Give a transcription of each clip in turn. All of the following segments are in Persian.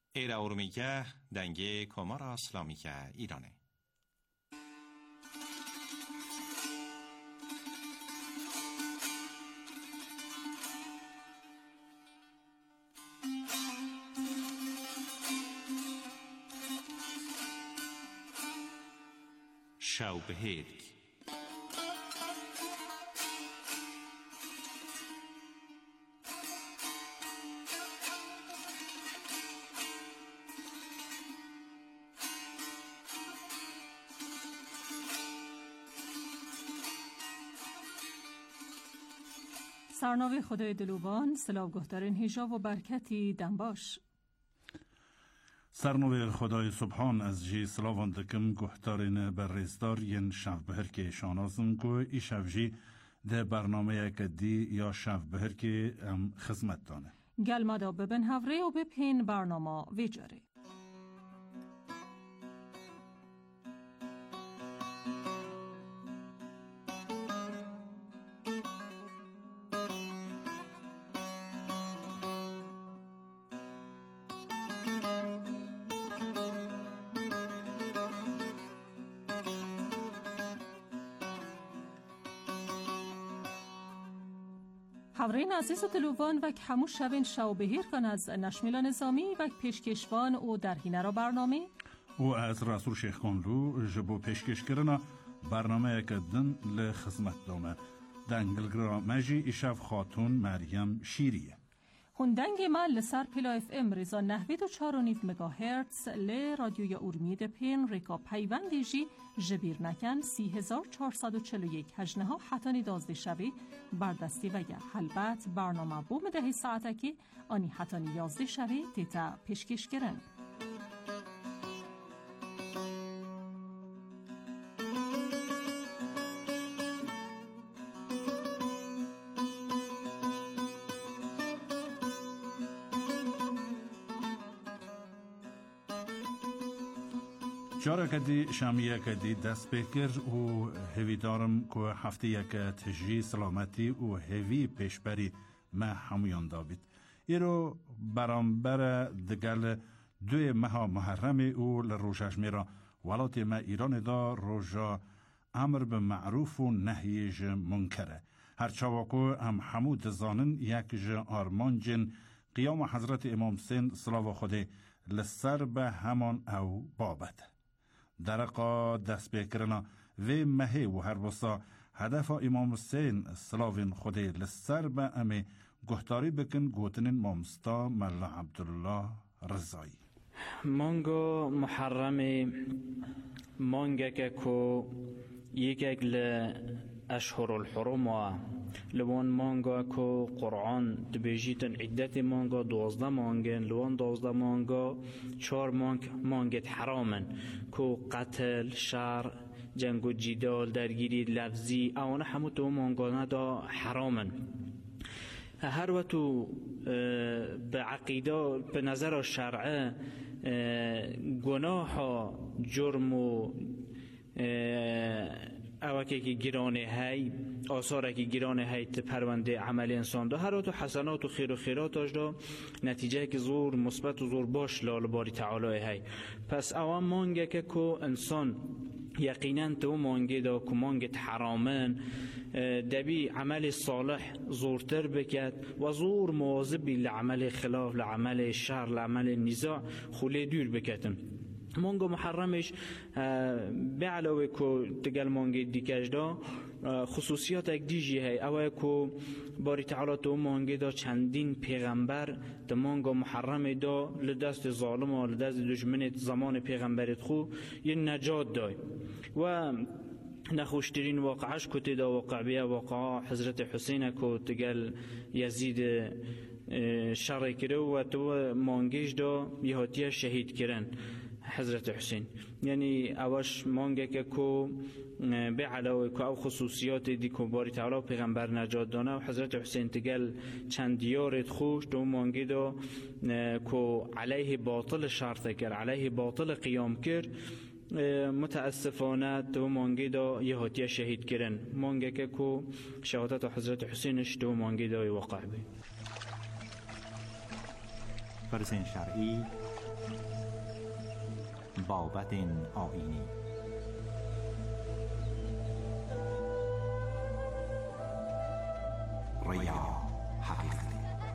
ایرا ارومیگه دنگه کمار اسلامیگه ایرانه. شاوبهرگ سرنوشت خدای دلوبان سلاو گهترین هیجا و برکتی دنباش. سرنوشت خدای سبحان از جی سلاوان دکم گهترین برریزدار ین شف بهر که شانازم که ای شف جی ده برنامه کدی یا شف بهر که خدمت دانه. گلمادا ببن هفره و بپین برنامه ویجاره. حورین عزیز و دلوان و هموش شبین شاوبهیر کن از نشمیل نظامی و پیشکشوان او در هینه را برنامه و از رسول شیخ کنلو جبو پیشکش کرنا برنامه کدن لخدمت دامه دنگلگرا مجی ایشف خاتون مریم شیریه هندنگ ما لسر پیلا اف ام ریزا 94.9 مگاهرتز ل رادیوی اورمید پین ریکا پیوندی جی جبیر نکن 3441 هجنها حتانی 12 شبی بردستی و یا حلبت برنامه بوم ده ساعتکی آنی حتانی 11 شبی تیتا پیشکش کرن. جارا کدی شامیه کدی دست بکر و هوی دارم که هفته یک تجری سلامتی و هوی پیشبری ما همویان دابید. ایرو برانبر دگل 2 ماه محرم او لروجش میرا ولات ما ایران دا روژا امر به معروف و نهیج منکره. هرچاواکو هم حمود زانن یک جا آرمان جن قیام حضرت امام حسین صلوات خدا لسر به همان او بابد. درقا دست بکرنا و مهی و هر بسا هدف امام حسین صلوات خدا لسر به امی گهتاری بکن گوتنین مامستا ملا عبدالله رضایی. مانگو محرم مانگا که یک اشهر الحرم و لوان مانگا کو قرآن دبیجیتن عدت مانگا 12 مانگن لوان 12 مانگا 4 مانگت حرامن کو قتل شر جنگ و جدال درگیری لفظی اونا همو تو مانگا ندا حرامن هر وقتو به عقیده به نظر شرعه گناه جرم و اوکی که گرانه های آثاره که گرانه های پرونده عمل انسان دا هر تو حسنات و خیر و خیراتش دا نتیجه که زور مثبت و زور باش لال باری تعالی های پس اوام مانگه که انسان یقینا تو مانگه دا که مانگت حرامن دبی عمل صالح زورتر بکد و زور مواظبی لعمل خلاف لعمل شر لعمل نزاع خلی دور بکتن مانگو محرمش به علاوه که تگل مانگی دیکش دا خصوصیات یک دیجی هی اوه که باری تعالی تو مانگی دا چندین پیغمبر دا مانگو محرم دا لدست ظالم و لدست دشمنت زمان پیغمبرت خو یه نجات دای و نخوشترین واقعش کتی دا واقع بیا واقع حضرت حسین که تگل یزید شر کرده و تو مانگیش دا یهاتی شهید کرن حضرت حسین یعنی اوش مانگه که به علاوه که او خصوصیات دی که باری تعالی پیغمبر نجات دانه و حضرت حسین تگل چند دیارت خوش دو مانگه دا که علیه باطل شرط کرد علیه باطل قیام کرد متاسفانه دو مانگی دا یه هاتیه شهید کرن مانگه که شهادت حضرت حسینش دو مانگی دا واقع بی فرزین شرعی بابت آینی. ریا حقیقت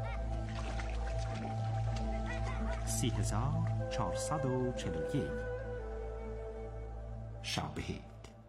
3441 شابهید.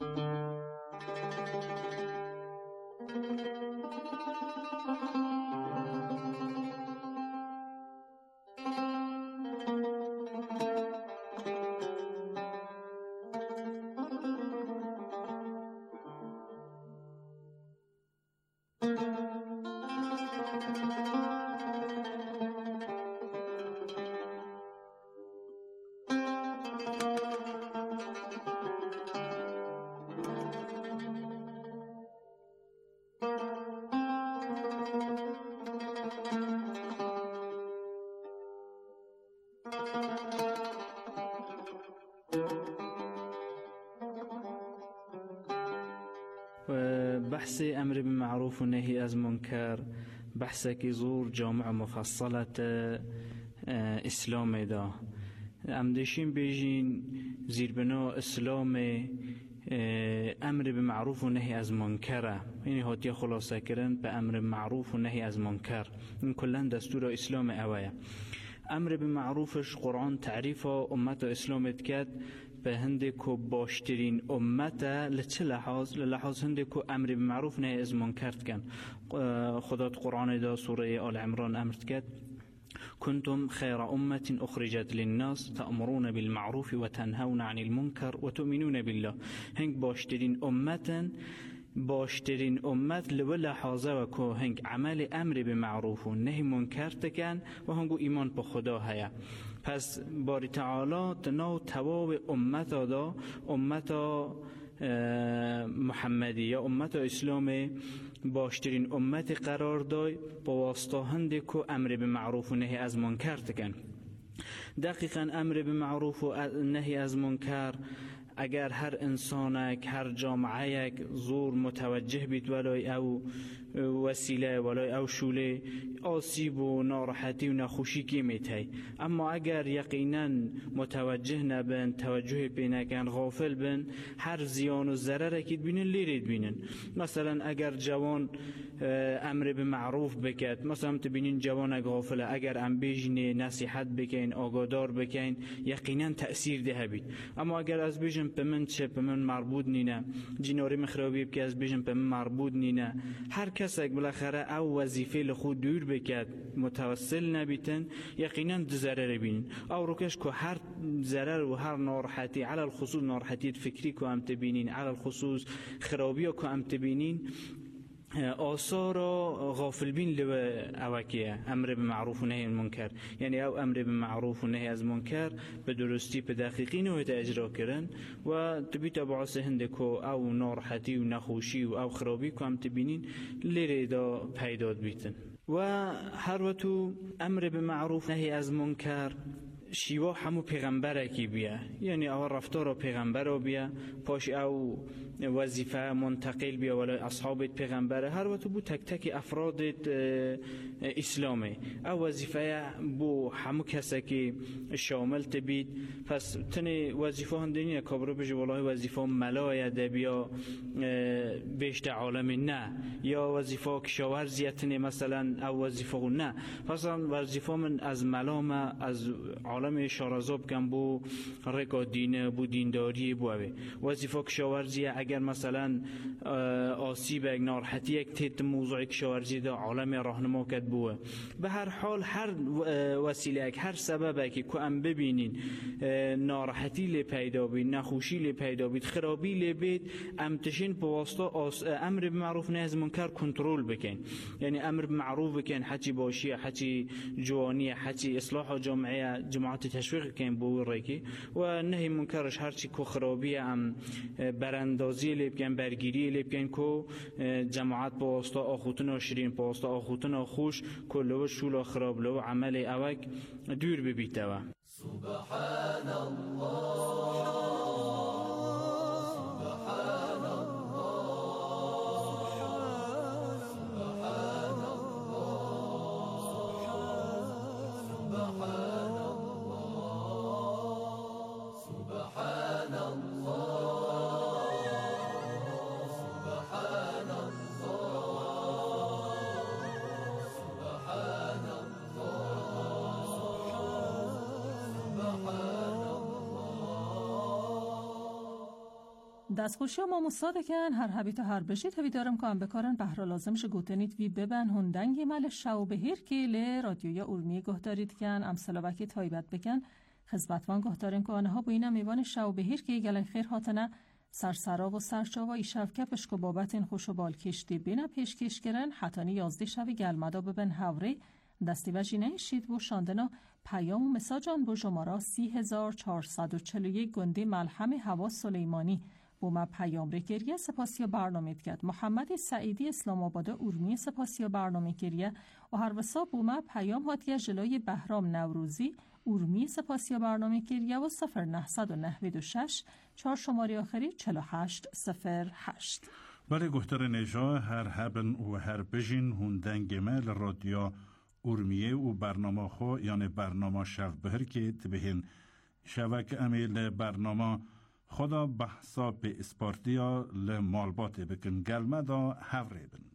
بحث امر بالمعروف و نهی از منکر بحث که زور جامع مفصلت اسلام دا امدشین بیجین زیربنا اسلام امر بالمعروف و نهی از منکر، یعنی هاتی خلاصه کردن به امر معروف و نهی از منکر. این کلا دستور اسلام اوایه. امر بالمعروفش قرآن تعریف امت اسلامت کرد به هنده که باشترین امت لچه لحاظ هنده که امر بالمعروف نهی از منکر کن. خدا قرآن دا سوره آل عمران امر کرد كنتم خير أمة أخرجت للناس تأمرون بالمعروف وتنهون عن المنكر وتؤمنون بالله. هنگ باشترین امت لولا حاضر و که هنگ عمل امر به معروف و نهی منکر تکن و هنگو ایمان به خدا هیا. پس باری تعالی تناو تواب امت محمدی یا امت اسلام باشترین امت قرار دای با واسطه هنده که امر به معروف و نهی از منکر تکن. دقیقا امر به معروف و نهی از منکر اگر هر انسانک هر جامعه یک زور متوجه بید ولای او وسیله ولای او شوله آسیب و ناراحتی و نخوشی که میتای. اما اگر یقینا متوجه نبن، توجه بینکن، غافل بن، هر زیان و ضرر اکید بینن لیرید بینن. مثلا اگر جوان امر به معروف بکد، مثلا تبینین جوان غافله، اگر ام بیجنه نصیحت بکن، آگادار بکن، یقینا تأثیر ده بید. اما اگر از بیجن به من چه به من مربوط نینه، جناری مخرابی که از بیجن به من مربوط نینه، هر کس اگر بالاخره او وظیفه لخود دور بکد متوسل نبیتن، یقینا ضرر بینن. او روکش که هر ضرر و هر ناراحتی، علی الخصوص ناراحتی فکری که هم تبینین، علی الخصوص خرابی که هم تبینین، آثار غافل بین لو اوکیه امر به معروف و نهی از منکر. یعنی او امر به معروف و نهی از منکر به درستی به دقیقی نویت اجرا کردن و تبیت بعض هنده که او ناراحتی و نخوشی و او خرابی که هم تبینین لیره دا پیداد بیتن. و هر وقت امر به معروف نهی از منکر شیوا همو پیغمبره کی بیا، یعنی اول رفتار پیغمبر بیا، پاش او وظیفه منتقل بیا ولی اصحاب پیغمبر هر وقت بو تک تک افراد اسلامی او وظیفه بو همو کسی که شامل تبید. پس تنی وظیفه هندینی کابرو بجی والله وظیفه ملایه ده بیا بیشتر عالم نه، یا وظیفه کشاورزیتنی مثلا او وظیفه نه. پس وظیفه من از ملام از عالم شارزاب کن بو رکا دینه بو دینداری بو اوه. وظیفه کشاورزی اگر مثلا آسیب یک ناراحتی یک تیت موضوع کشاورزی دا عالم راهنما کد بوه. به هر حال هر وسیله هر سبب که ام ببینین ناراحتی لی پیدا بید، نخوشی لی پیدا بید، خرابی لی بید، امتشین به واسطه امر به معروف نهی از منکر کنترل بکن. یعنی امر به معروف بکن، حچی باشی، حچی جوانی، حچی اصلاح جماعت تشویق کن بو ریکی، و نهی منکرش هرچی که خرابی ام براندازی لی بکن، برگیری لی بکن که جماعت به واسطه آخوتن و شیرین، به واسطه آخوتن و خوش کلو شول خراب لو عمل اوک دور ببیته. سبحان الله دستخوشی ما مصادقن هر حبیت هر بشید هوی دارم که هم بکارن بهرا لازمش گوتنید وی ببن هندنگی مل شو بهیر که لی رادیوی اورمی گه دارید کن امثلا وکی تایبت بکن خزبتوان گه داریم که آنها بوینم میوان شو بهیر که گلن خیر هاتنه سرسرا و سرچاوا ای شفکه پشکو بابت این خوش و بال کشتی بینه پیشکش کرن حتانی 11 شوی گلمدا ببن هوری دستی و جینه شید و شاندنا پیام و مساجان بو جمارا 3441 گنده ملحم هوا سلیمانی بو ما پیام رکریه سپاسی برنامه کرد محمد سعیدی اسلام آباد اورمی سپاسی برنامه کریه و هر وسا بو ما پیام هاتیه جلوی بهرام نوروزی اورمی سپاسی برنامه کریه و 0996 4 شماره آخری 4808. برای گفتار نجا هر هبن و هر بجین هندنگ مل رادیو اورمیه و برنامه خو یعنی برنامه شف بهر که تبهین شوک امیل برنامه خدا بحثا به اسپارتیا لمالبات بکن گلمه دا هفره بن.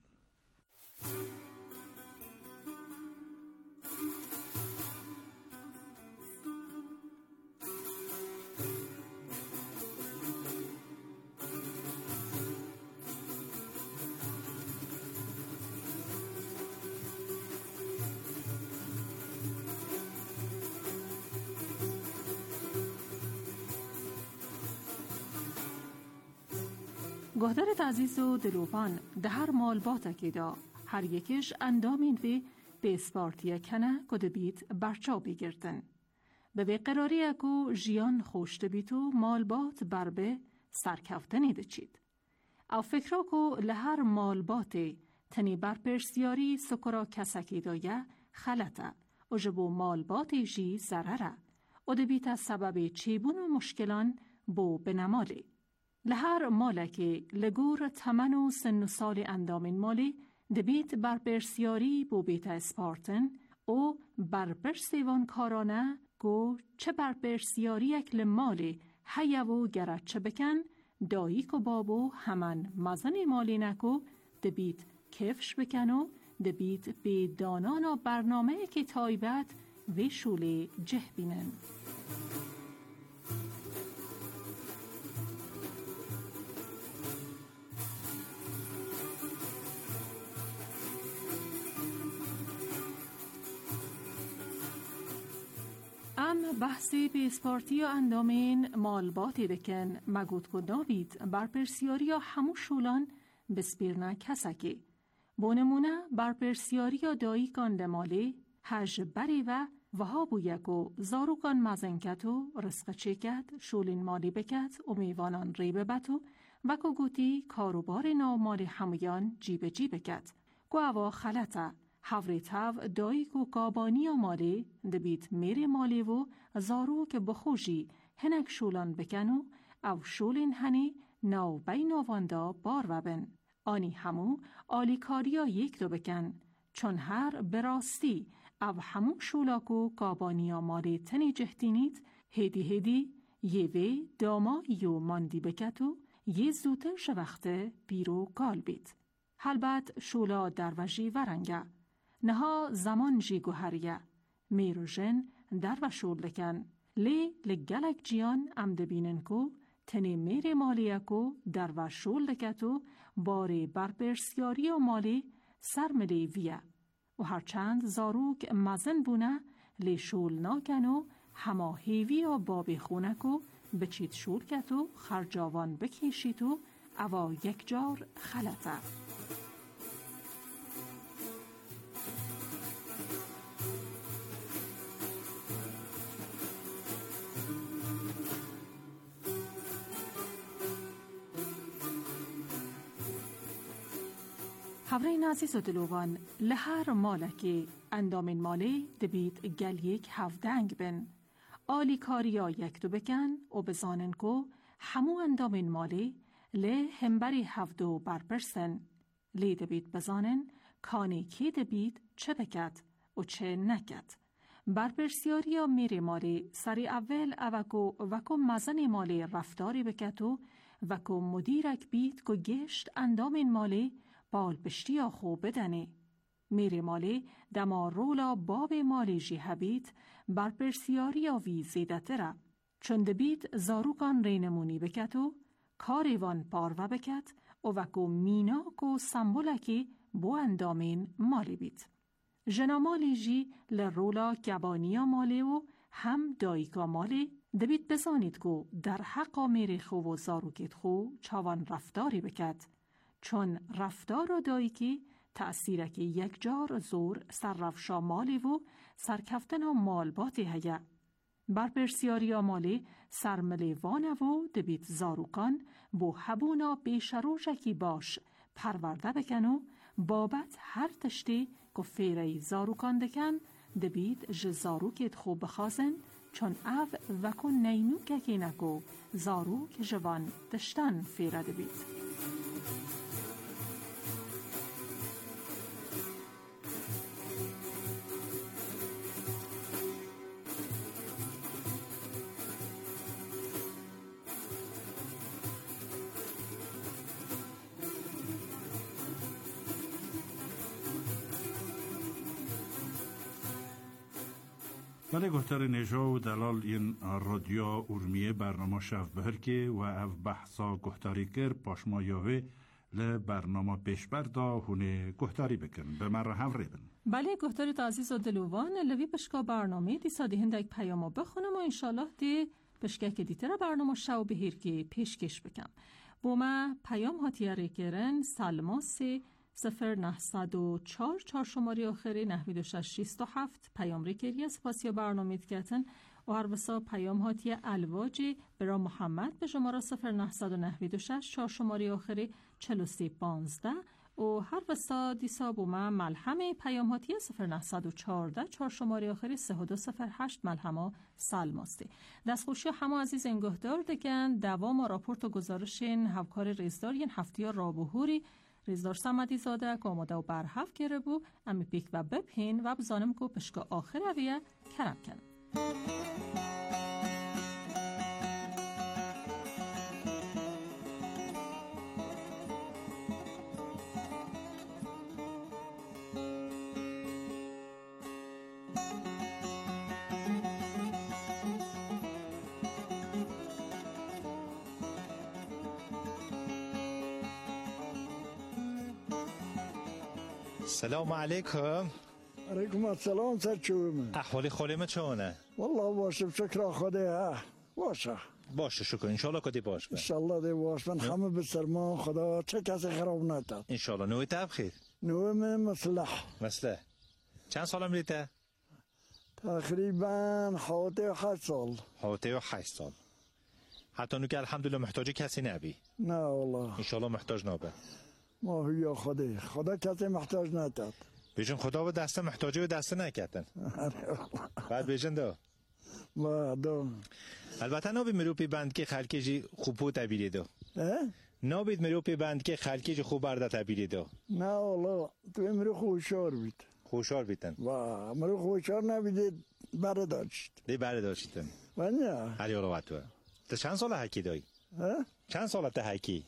گهدارت عزیز و دلوبان ده هر مالبات که دا هر یکیش اندامین وی به اسپارتیا کنه کده بیت برچاو بگیردن. به قراری اکو جیان خوشت بیتو مالبات بربه سرکفتنی ده چید. او فکرا کو لهر مالبات تنی برپرسیاری سکرا کسکی دایه خلطه و جبو مالبات جی ضرره و ده بیت سبب چیبون و مشکلان بو بنمالی. لهر مالکی لگور تمن و سن و سال اندامین مالی دبیت برپرسیاری بو بیت اسپارتن او برپرسیوان کارانه گو چه برپرسیاری اکل مالی حیو و گرد چه بکن داییک و بابو همان مزن مالی نکو دبیت کفش بکن و دبیت به دانان و برنامه که تایبت و شوله جه بینن. بحثی به اسپارتی و اندامین مالباتی دکن مگود کو داوید برپرسیاری یا همو شولان بسپیرنه کسکی. بونمونه برپرسیاری یا دایی کانده مالی هج بری و ها بویکو زاروکان مزنکتو رزق چکت شولین مالی بکت و میوانان ریبه بتو و کو گوتی کاروبار نامالی همویان جیب بکت. گو اوا خلطه حوری تاو دایی کو کابانی مالی دبیت میره مالی و زارو که بخوشی هنک شولان بکنو او شولین هنی ناو بین آواندا بار وبن. آنی همو آلیکاریا یک دو بکن چون هر براستی او همو شولاکو کابانی مالی تنی جهتینیت هدی یه داما یو ماندی بکتو یه زوتر شوخته بیرو گال بیت. حلبت شولا دروژی ورنگه نها زمان جی گوهریه میرو جن در و شول لکن لی لگلک جیان امده بینن کو تنی میر مالیه کو در و شول لکتو باری برپرسیاری و مالی سرملی ویه و هرچند زاروک مزن بونه لی شول ناکنو هما هیوی و بابی خونه کو بچید شول کتو خرجاوان بکیشیتو اوا یک جار خلطه. حورین عزیز و دلوان لهر مالکی اندامین مالی دبید گل یک هفدنگ بن آلی کاریا یک دو بکن و بزانن کو همو اندامین مالی لی همبری هفدو برپرسن لی دبید بزانن کانی کی دبید چه بکد و چه نکد. برپرسیاری یا میری مالی سری اول وکو مزن مالی رفتاری بکتو وکو مدیرک بید که گشت اندامین مالی بال پشتی خوب بدنی. میری مالی دما رولا باب مالی جی هبید برپرسیاری وی زیده تره. چون دبید زاروکان رینمونی بکتو کاریوان پارو بکت و وکو میناک و سمبولکی بو اندامین مالی بید. جنا مالی جی لرولا گبانیا مالی و هم دایکا مالی دبید بزانید که در حق میری خو و زاروکت خو چاوان رفتاری بکت، چون رفتار و دایکی تأثیرکی یک جار زور سررفشا مالی و سرکفتن و مالباتی هیا. بر پرسیاری مالی سرملی وانه و دبید زاروکان بو حبونا بیشروشکی باش پرورده بکن و بابت هر تشتی که فیره زاروکان دکن دبید جزاروکت خوب بخازن، چون او وکو نینوکه که نکو زاروک جوان دشتن فیره دبید. ولی گفتار نجا و دلال این رادیو ارمیه برنامه شف بهر که و او بحثا گفتاری کر پاشما یاوه لبرنامه پیشبر دا هونه گفتاری بکن به من را هم ریبن. بله گفتاری تا عزیز و دلوان لوی پشکا برنامه دی ساده هندک پیامو بخونم و انشالله دی پشکه که دیتر برنامه شو بهیر که پیشکش بکم. با ما پیام هاتیاره کرن سلماسی 0904 4 شماره آخری 9667 پیام ریکری سپاسی برنامه کتن و هر وسا پیام هاتی الواجی برا محمد به شماره 0996 4 شماره آخری 4315 و هر وسا دیسا بوما ملحمه پیام هاتی 0914 4 شماره آخری 3208 ملحمه سلماستی. دستخوشی همه عزیز انگهدار دکن دوام راپورت و گزارشین همکار ریزدار این هفته رابوهوری ریزدار سمدی زاده که آماده و برحف گره بو امی پیک و بپین و بزانم که پشکا آخر اویه کرم کن. سلام علیکم. علیکم السلام. سر چومه احوال خالم چونه؟ والله باشه شکر خدا. باشه شکر انشالله کدی باش به انشالله دی باش. من همه به سرمان خدا چه کسی خراب نکرد انشالله. نوی تب خیر؟ نوی من مصلح. چند سالم ریته؟ تقریبا 8 سال. 8 سال. حتی نو که الحمدلله محتاج کسی نبی؟ نه والله انشالله محتاج نبه. ما هویا خدا کسی محتاج نکرد. بیشون خدا به دست محتاجی و دست نکردن. بعد بیشون دو البته نبید مروپی بند که خلکی جی خوبو تبیلی دو. نبید مروپی بند که خلکی جی خوب برده تبیلی دو. نه والله تو مرو خوشار بید. خوشار بیتن. مرو خوشار نبیدید برداشت. برداشتن. ونیا. هری رو تو. تو چند سال حکی دایی؟ چند سالت حکی؟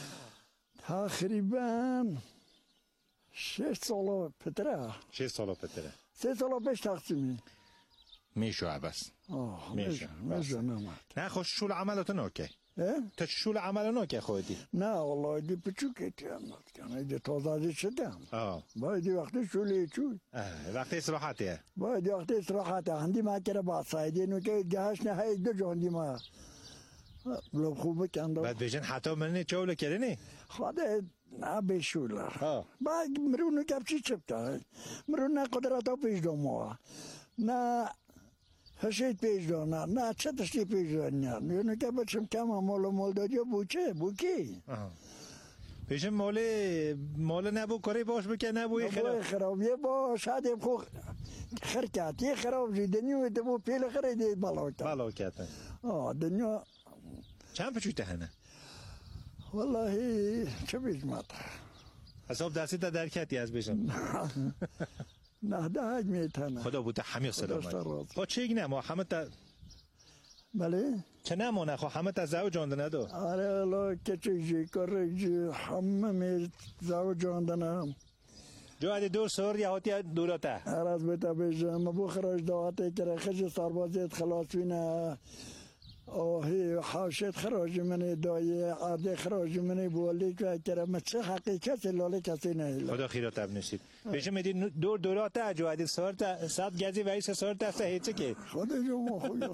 تقریبا 6 سال پتره. 6 سال پتره. 3 سال پیش تقسیمی. میشو عباس. میشو نمید. نه خوش شول عملتو نوکه. تو شول عمل نوکه خودی؟ نه والله دی پچوکتی عمل کنه. دی تازه شدم. باید وقتی شولی چوی. وقتی استراحتیه. باید وقتی استراحته. هندی ما کرده باسایدی نوکه جهش نه هی دو جاندی ما. لب خوبه کنده. بعد بیشن حتی منی چوله کردنی؟ خدا نه بشوله. بعد مرونو کپچی چپتا. مرونه قدرتا پیش دوما. نه هشت پیش دونه. نه چه تشتی پیش دونه. مرونو که بچم کم مال دادی بوکی. بیشن مال نبو کاری باش بکن نبوی خرابیه باش. هدیم خو خرکتی خراب جدنی و دبو پیل خریدی بلاکت. دنیا چند پچویته هنه؟ والله چه بیشمت حساب درسی تا درکتی از بیشم. نه ده میتونه. خدا بوده همه سلامت. با چه اگه نما همه تا بله چه نمونه خو همه تا زو جانده ندو. آره الله که چیزی کاری همه می زو جانده نم. جو ادی دور سر یا هاتی دوراته. عرض بتا بیشم بخراج دعاتی که خش سربازیت خلاص وینه. آهی حاشد خراج منی دایی عاده خراج منی بولی که کرم چه حقیقت لاله کسی نه خدا خیرات ابنشید بشه میدی دور دورات اجوادی سارت صد گزی وایس سارت است هیچ که خدا جو خویا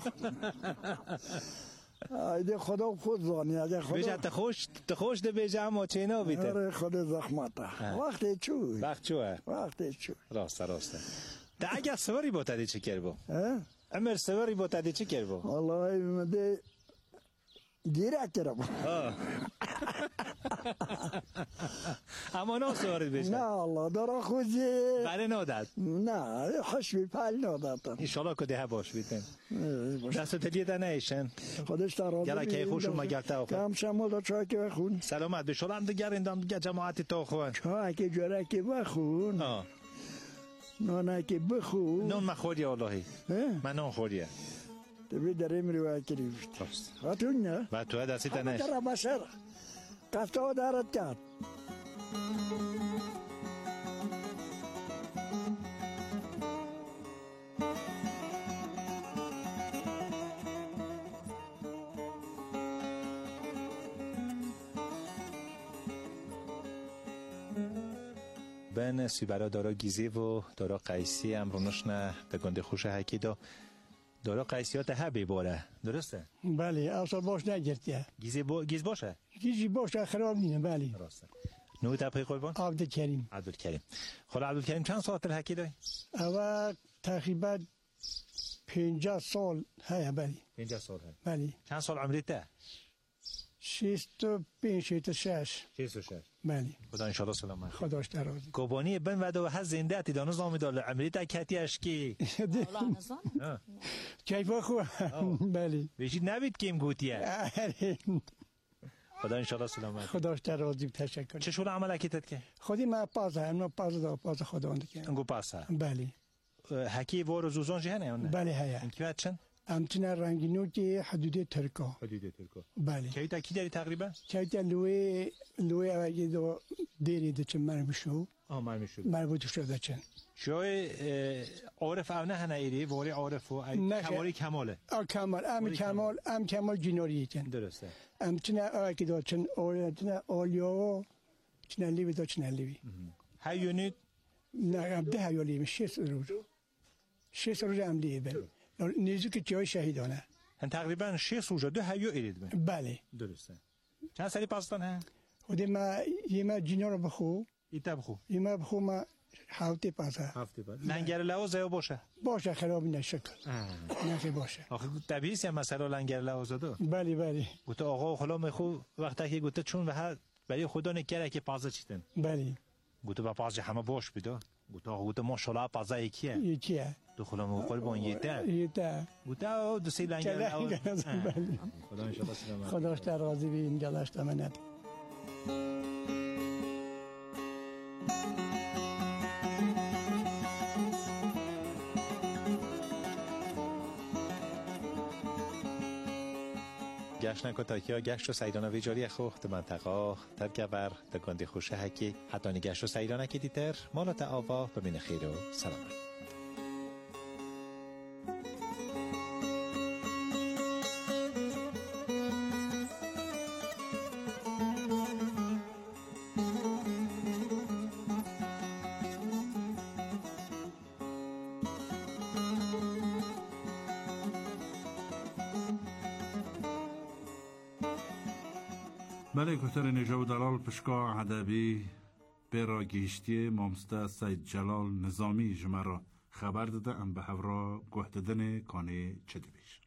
ایده خدا خود زانی اگه خدا بشه تخوش ده بشه اما چه اینا بیته آره خدا زحمته وقتی چوی وقتی چوی راسته ده اگه سواری با تدی چه کر با امر سواری با تدی چه کر با والله مده گیره کرم اما نه سواری بشه نه الله دارا خوزی بره نادد نه حشبی پل نادد ایشالا که ده باش بیتن دست تلیه ده نیشن خودش ترازی گره که خوشون مگرته آخه کم شمال دا چای که بخون سلامت بشالا هم دیگر ایندام دیگر جماعتی تا خوان چای که جره که بخون نانه که بخون نان مخوری اللهی من نان خوریه تبی در امری و اکری بیشت واتون نه و تو دستی تنش همه در بسر کفتا دارد کرد بین سیبرا دارا گیزی و دارا قیسی امرونش نه به گنده خوش حکی دارا قیسیات ها بیباره درسته؟ بله اصلا باش نگرتیه گیز باشه؟ گیزی باشه خراب نینه بله درسته نوی تپه قربان؟ عبدالکریم خلا عبدالکریم چند ساعت حکی داری؟ اول تقریبا 50 سال هیا بله 50 سال هست بله چند سال عمریت ده؟ 65 66 بله خدا انشالله سلامت خداش درازی کوبانی بن و دو هز زنده تی دانو زامی داره عمریت کتی اشکی کیفا خوب بله بیشید نبید کیم گوتیه خدا انشالله سلامت خداش درازی تشکر چه شور عمل اکیتت که؟ خودی ما پاز خدا اند انگو پاسه بله حکی وار زوزان جه نه بله هیا انکیات چند؟ امتنا رنگینو که حدود ترکا بله کی تا کی داری تقریبا کی تا لوی اگه دو دیری ده چه مرمشو مربوط شده چن شوی عارف او نه هنایری واری عارف و کمالی کماله ام کمال جنوری چن درسته امتنا اگه دو چن اورتنا اولیو چن لیوی دو چن لیوی هیونید نه ده هیولی میشه شش روز ام لیوی نیزو که جای شهیدانه هن تقریبا 6 روز دو هیو ایرید بله درسته چند سالی پاستان ها خودی ما یه جینا رو بخو ایتا بخو یه بخو ما هفته پاسه لنگر لوازه باشه خراب نشکل نه باشه آخه طبیعیه یا مثلا لنگر لوازه دو بله گوته آقا خلا میخو وقتی که گوته چون و برای خدا نکره که پازه چیتن بله گوته با پازه همه باش بیدا گوته آقا گوته ماشاءالله پازه یکیه دخولم و قربان یته گوته دو سی لنگر خدا انشالله سلامت خداش در راضی بی اینجا داشته منت گشت نکو تاکیا گشت و سیدانه ویجاری خوخت منطقه ترگبر دگاندی خوشه حکی حتی گشت و سیدانه که دیتر مالات آوا ببین خیر و سلامت بله کتر نجا و دلال پشکا عدبی برا گیشتی مامسته سید جلال نظامی جمعه خبر داده ام به هورا گوهددن کانه چه بیش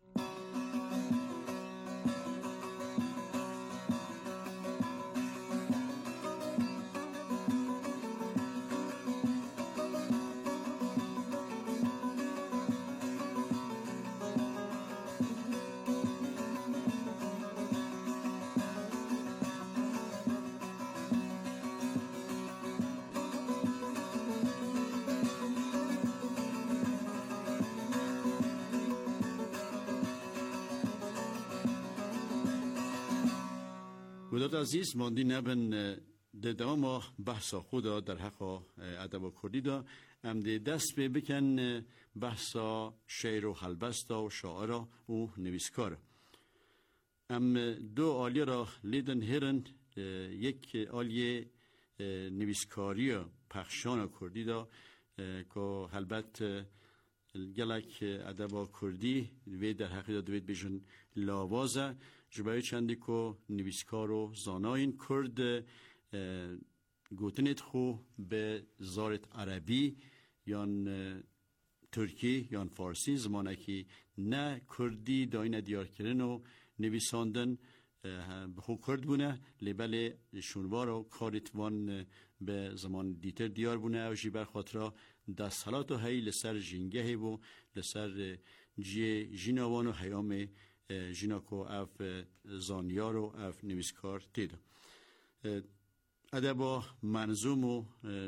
وداد عزیز ماندی نبن دداما بحثا خدا در حق ادب و کردی دا ام دست به بکن بحثا شعر و خلبستا و شاعرا و نویسکار ام دو آلیه را لیدن هرن یک آلیه نویسکاری پخشان کردی دا که البته گلک ادبا کردی وی در حقیقت دوید بیشن لاوازه جبایی چندی که نویسکار و زاناین کرد گوتنید خو به زارت عربی یا ترکی یا فارسی زمانه که نه کردی داین دیار کردن و نویساندن بخو کرد بونه لیبل شونوار و کاریتوان به زمان دیتر دیار بونه او جی برخاطرا دست حالات و هی لسر جنگه و لسر جی جیناوان و هیام جیناکو اف زانیار و اف نویسکار تیده ادبا منظوم و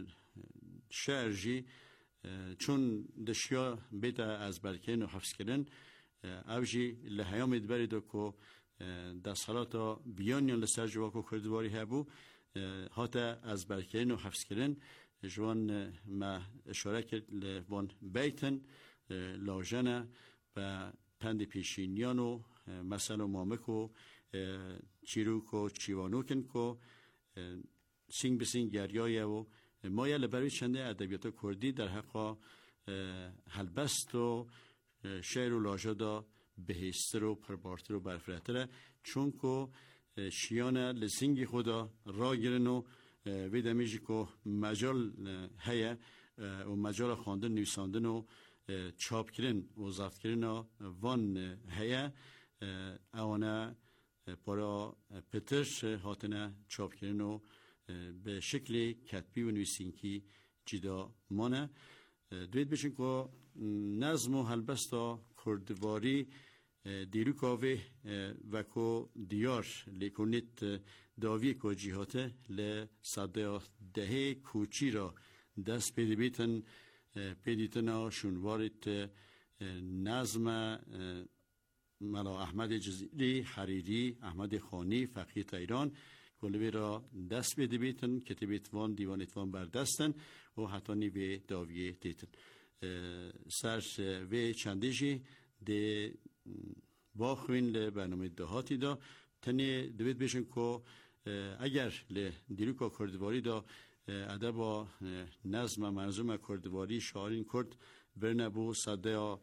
شعر جی چون دشیا بیتا از برکین و حفظ کردن او جی لحیام ادبری دو که دست حالاتا بیانیان لسر جواکو کردواری هبو حتی از برکین و حفظ کردن جوان ما اشاره کرد لبان بیتن لاجنه و پند پیشینیان و مثلا مامک و چیروک و چیوانوکن که سینگ بسینگ گریایه و مایه لبروی چنده ادبیات کردی در حقا هلبست و شعر و لاجه دا بهیستر و پربارتر و برفرهتره چون که شیان لسینگی خدا را گرن و ویدمیجی که مجال هیه و مجال خواندن نویساندن و چاپ کردن و ضبط کردن وان هیه اوانه پارا پترش هاتنه چاپ کردن و به شکل کتبی و نویسینکی جدا مانه دوید بشین که نظم و هلبستا کردواری دیرو کاوه و که دیار لیکونیت داوی که جیهاته لصده دهه کوچی را دست پیدا بیتن پیدیتنا شونوارت نظم ملا احمد جزیری حریری احمد خانی فقیه ایران کلوی را دست پیدا بیتن کتبیتوان دیوانیتوان بردستن و حتی نیوی داویه دیتن سرش وی چندیجی ده باخوین لبرنامه دهاتی دا تنی دوید بشن که اگر دیروکا کردواری دا ادبا نظم منظوم کردواری شعارین کرد برنبو صده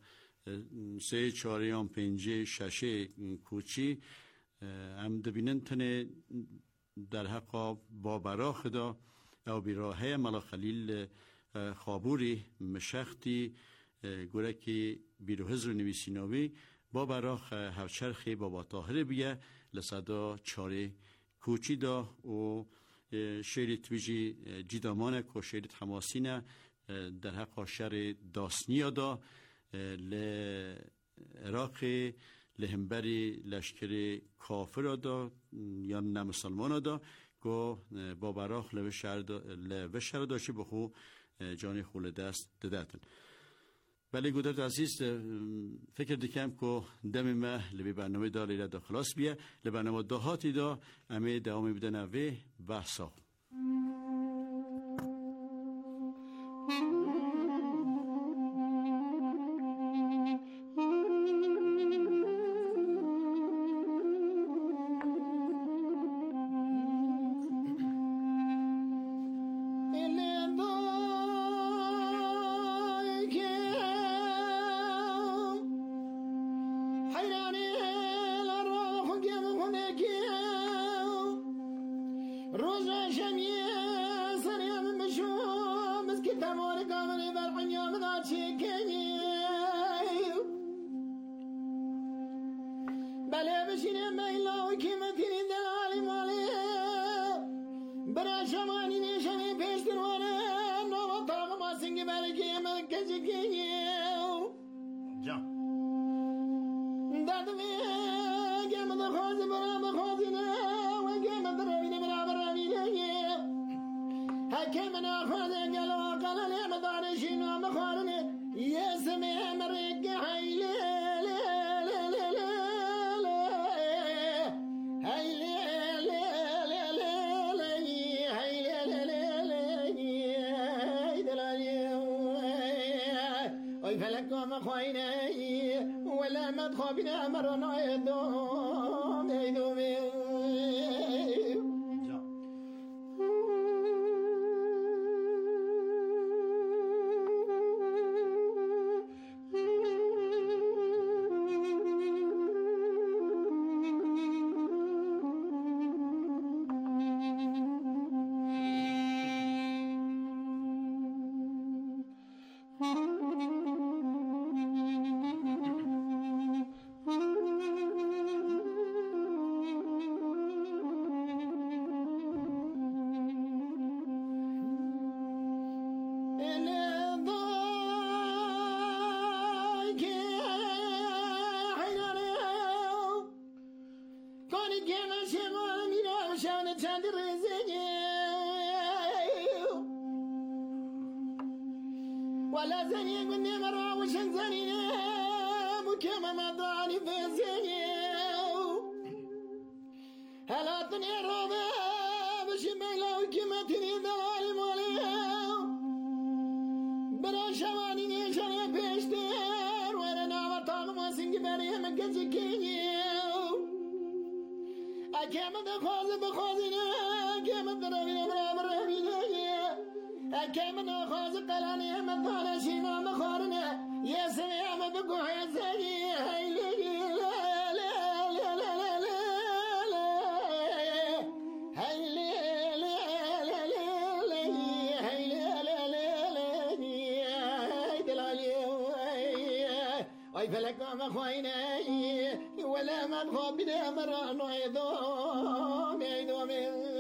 3 4 5 6 کوچی هم دبینن تنی در حقا با براخ دا او بیراهه ملا خلیل خابوری مشختی گوره که بیروهزر نویسیناوی با براخ هفچرخی بابا طاهر بیه لصدا 4 کوچی دا و شعریت ویجی جیدامانه که شعریت حماسینه در حقا شعر داسنیا دا لعراق لهمبری لشکر کافر دا یا نمسلمان دا که با براخ لوشر داشتی بخو جانی خول دست دادتن ولی گودرد عزیز فکر دکم که دم ما لبی برنامه دا لیره دا خلاص بیه لبرنامه دهاتی دا امی دوامی بدن اوه بحثا ولا ما تخابنا مرنا يدوم ولا زني قلني مرة وشن زني بكما ما ضاني في زني هلا طني روبا بشميلا وكما تريد العالم بلا شواني نيشاني بيشتر ورنا وطاق واسنج بريه مكزكيني أكما دخوز بخوزنا أكما درابنا برابرابنا أكمنا خاز قلاني مطالع شيما مخارنا يا سميع مبقوح يا زني هاي لي لا لا لا لا لا لا هاي لي لا لا لا هاي لا لا لا هاي دلالي واي فلك ما خوينا ولا ما نخاف بنا مرة نعيدهم يعيدهم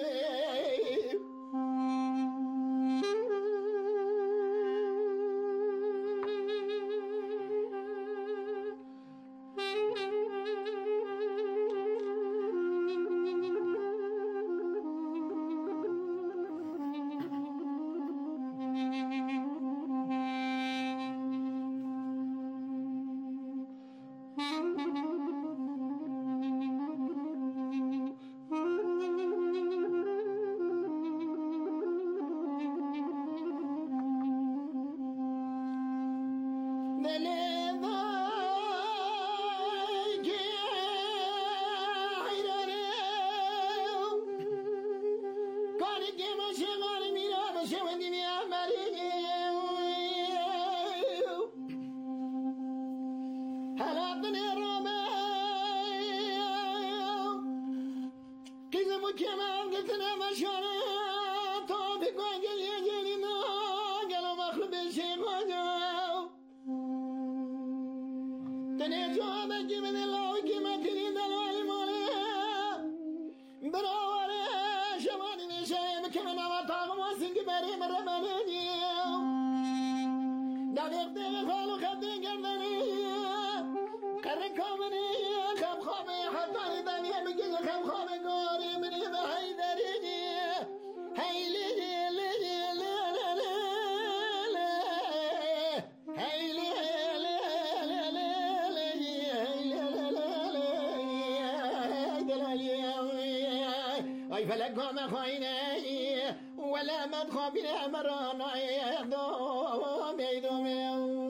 فلكم خويني ولا مدخل بلا مرة يدوم يدوم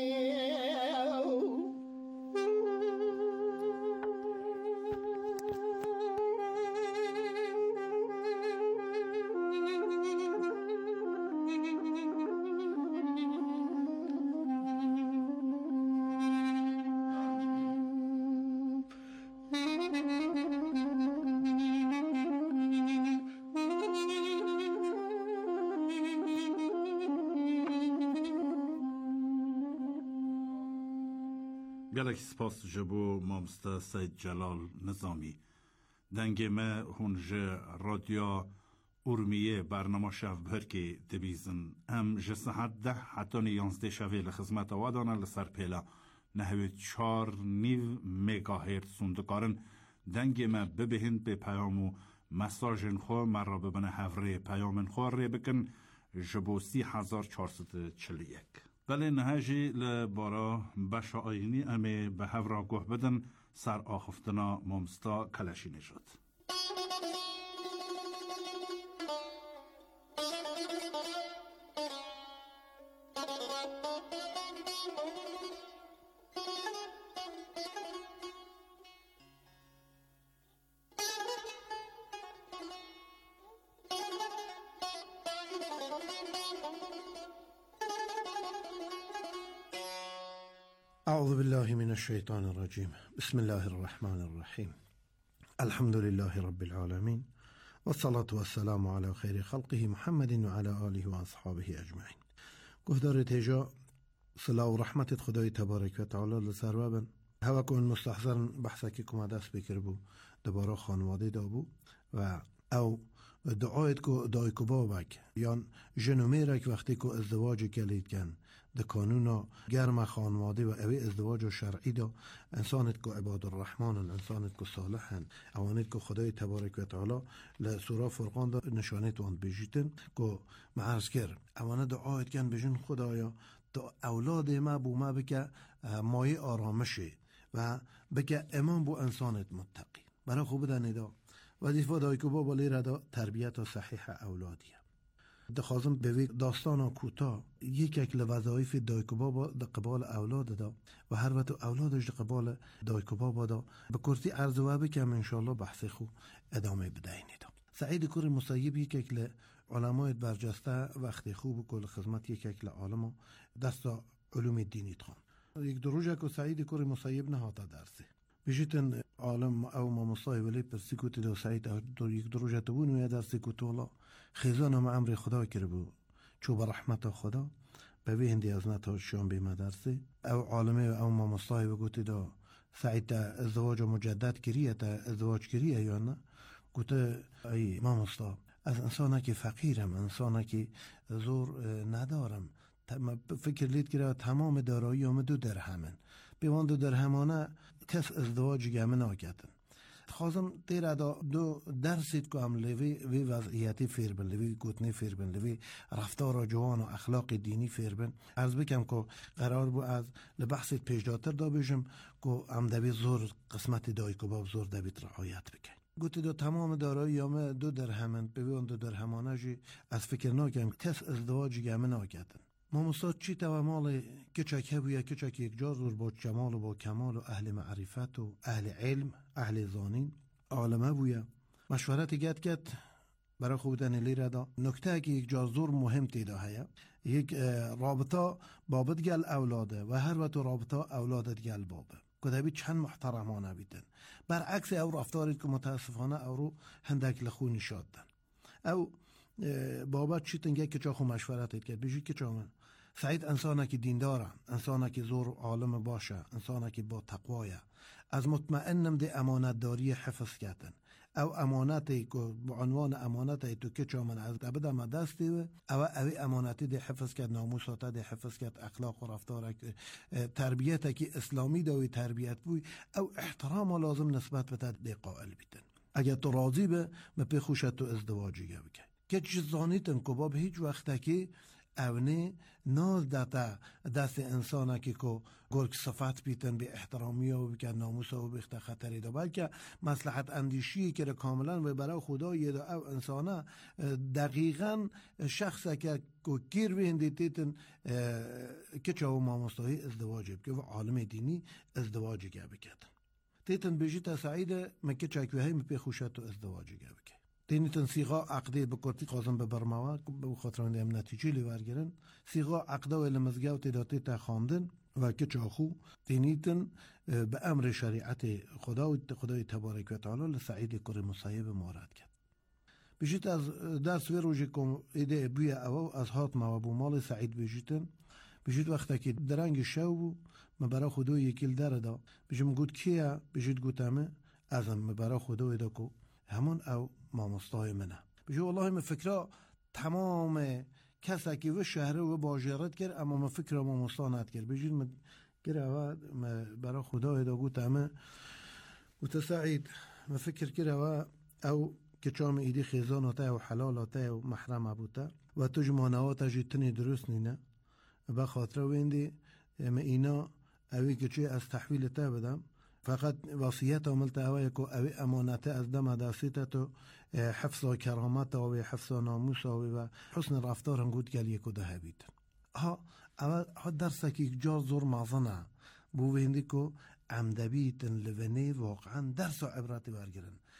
گلک سپاس جبو مامستا سید جلال نظامی دنگ ما هنج رادیو ارمیه برنامه شف برکی دبیزن ام جسحت 10 حتی 11 شوی لخدمت وادانا لسر پیلا نحوی 4 مگاهرتز سندکارن دنگ ما ببهن به پیامو مساجن خو مرا ببنه هفره پیامن خو ری بکن جبو 3441 بله نهاجی لبارا بشا آینی امی به هفرا گوه بدن سر آخفتنا مامستا کلشی نشد. اعوذ بالله من الشیطان الرجیم. بسم الله الرحمن الرحیم. الحمد لله رب العالمین والصلاة والسلام على خیر خلقه محمد و علی آله و اصحابه اجمعین. گهدار تیجا صلاح و رحمت خدای تبارک و تعالی لسر وبن. هوا کن مستحضر بحثا که کما دست بکر بو دوباره خانواده دابو و او دعایت کو دای کو بابک یان جنومیرک وقتی کو ازدواج کلید کن ده کانونا گرم خانواده و اوی ازدواج شرعی دا انسانت کو عباد الرحمن انسانت کو صالحن اوانت کو خدای تبارک و تعالی لسوره فرقان دا نشانت وان بجیتن کو معرض کر اوانه دعایت کن بجن خدایا تا اولاد ما بو ما بکه مایه آرامشه و بکه امان بو انسانت متقی برای خوب دنیدا وظیفه دای که بابا لیره دا تربیت و صحیح اولادیه. دخوازم به داستان کوتا یک اکل وظایف دای که بابا دا قبال اولاد دا و هر وقت اولادش دا قبال دای که بابا دا به کرتی عرض و بکم انشالله بحث خو ادامه بدهینی دا. سعید کور مسیب یک اکل علمای برجسته وقتی خوب کل خدمت یک اکل عالم دست علوم دینی تخوان. یک دروجه که سعید کور مسیب نهاتا درسه بجیتن عالم او ما مصاحب ولی پرسی کوتی دو سعید یک دروجه تبون و یا درسی کوتولا خیزان هم امر خدا کربو چو به رحمت خدا به وی هندی از نتا شان به مدرسه او عالمه او ما مصاحب گوتی دو سعید تا ازدواج مجدد کریه تا ازدواج کریه یا نه گوته ای ما مصاحب از انسانه که فقیرم انسانه که زور ندارم فکر لید که تمام دارایی هم 2 درهمن بیوان 2 درهمانه کس ازدواج گمه ناکتن خوازم تیره دو درسید که هم لوی وضعیتی فیر بن لوی گوتنی فیر بن لوی رفتار جوان و اخلاق دینی فیر بن عرض بکم که قرار بو از لبحث پیشداتر دا بشم که هم دوی زور قسمت دای که باب زور دوید رعایت بکن گوتی دو تمام دارایی یامه 2 درهمن بیوان 2 درهمانه جی از فکر ناکم کس ازدواج گمه ناکتن ما مستاد چی تو مال کچک بویا کچک یک جا زور با جمال و با کمال و اهل معرفت و اهل علم اهل زانین عالمه بویا مشورت گد برای خودن لیره دا نکته که یک جا زور مهم تیدا هیا یک رابطه بابت گل اولاده و هر وقت رابطه اولادت گل بابه کدابی چند محترمانه بیدن برعکس او رفتارید که متاسفانه او رو هندک لخونی شادن او بابت چی تنگه که چا خو مشورتت کرد بجید که چا من سعید انسانه که دینداره انسانه که زور عالم باشه انسانه که با تقوایه از مطمئنم ده امانت داری حفظ کردن او امانتی که بعنوان امانتی تو که چا من از ابدا ما دستی و او امانتی ده حفظ کرد ناموساته ده حفظ کرد اخلاق و رفتار تربیت که اسلامی دوی تربیت بوی او احترام لازم نسبت به ده قائل بیتن اگر تو راضی به پی خوشت تو ازدواجی بکن که چیز زانیتن که باب هیچ وقتا که اونه ناز دست انسانه که گرگ صفت بیتن به احترامی و بکن ناموس و بخت خطری دا بلکه مصلحت اندیشی که کاملا و برای خدای دا او انسانه دقیقا شخصه که گیر بهنده تیتن که چاو مامستایی ازدواجی بکن و عالم دینی ازدواجی که بکن تیتن بجیت سعیده مکه چاکوهی مپی خوشت و ازدواجی که بکن تینیتن سیغا عقده بکرتی قازم به برموه به خاطر آنده هم نتیجه لیورگرن سیغا عقده و لمزگه و تیداتی تا خواندن و که چاخو تینیتن به امر شریعت خدای تبارک و تعالی لسعید کور مصیب مارد کرد بجیت از درس وی روژی کم ایده بوی او از هات موابو مال سعید بجیت وقتا که درنگ شو مبرا خودو یکیل دردا بجیم گود کیه بجیت گوتمه ازم مبرا خودو ایده کو همون او مامستای منه بجو والله من فکره تمام کسی که و شهره و باجرت کرد اما من فکره مامستانت کرد بجید من گره و برای خدا ایده گوتمه گوت سعید من فکر کرده و او که چام ایدی خیزاناته و حلالاته و محرم بوده و تو جمانهات جیتنی درست نینه به خاطر ویندی من اینا اوی که چه از تحویل تا بدم فقط وصیت عملت اوی که اوی امانت از دم دستیت تو حفظ و کرامت و حفظ و ناموس و حسن رفتار هنگود گلیه که ده بید ها درسه که جا زور مازنه بو ویندی که عمدبیتن لونه واقعا درس و عبرت برگرن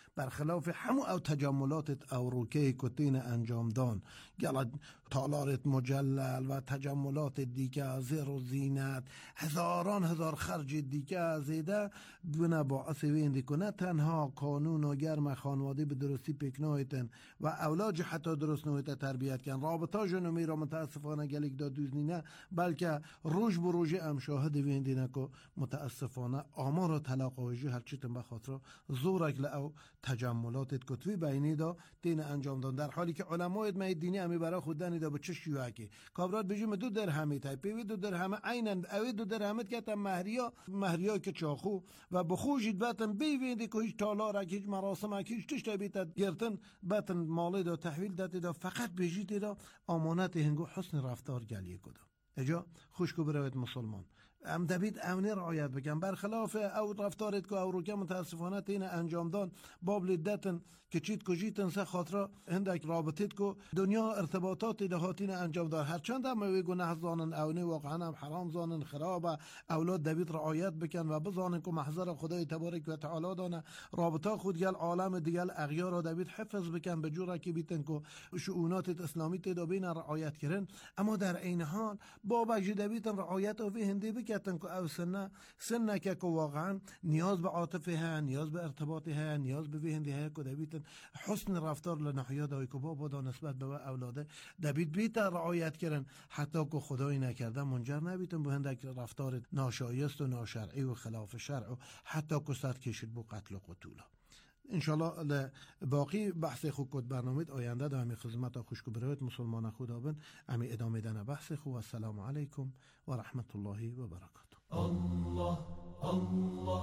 برخلاف همو او تجملات او روکه کتین انجام دان گلد تالارت مجلل و تجملات دیگه زیر و زینت هزار خرج دیگه زیده بنا باعث ویندی کنه تنها قانون و گرم خانواده به درستی پکنایتن و اولاد حتی درست نویت تربیت کن رابطه جنومی را متاسفانه گلیک دا دوزنی نه بلکه روش بروژه ام شاهد ویندی نکو متاسفانه آمار طلاق وجی هرچیتن بخاطر زورک لعو تجملات کتوی بینی دا دین انجام دان در حالی که علمای دینی دینی همی برای خود دنی دا به چه شیوعکی کابرات بجیم 2 درهمی تای پیوی 2 درهمه اینن اوی 2 درهمت که تا مهریا که چاخو و بخوشید باتن بیویندی که هیچ تالارک هیچ مراسمک هیچ تشتا بیتد گرتن باتن مالی دا تحویل داده دا فقط بجید دا امانت هنگو حسن رفتار گلیه کدا اجا خوشکو بروید مسلمان ام دبید اونی رعایت بکن برخلاف او رفتارت که او رو که متاسفانه این انجام دان باب لیدتن که چیت کجیتن سه خاطره هندک رابطیت که دنیا ارتباطات دهاتین انجام دار هرچند هم ویگو نه زانن اونی واقعا هم حرام زانن خرابه اولاد دبید رعایت بکن و بزانن که محضر خدای تبارک و تعالی دانه رابطه خود گل عالم دیگل اغیار را دبید حفظ بکن به جوره که بیتن که شؤونات اسلامی تدا بین رعایت کرن اما در این حال بابا جدبیتن رعایت او هندی بکتن که او سنه که واقعا نیاز به عاطفه ها نیاز به ارتباطی ها نیاز به ویندی ها که دبیتن حسن رفتار لنحیا دای که بابا دا نسبت به اولاده دبیت بیتا رعایت کرن حتی که خدایی نکرده منجر نبیتن به هندک رفتار ناشایست و ناشرعی و خلاف شرع و حتی که صد کشید بو قتل و قتولا انشالله باقی بحث خود کد برنامه آینده دا همی خدمت خوشکو بروید مسلمان خدا بن همی ادامه دن بحث خو السلام علیکم و رحمت الله و برکاته الله الله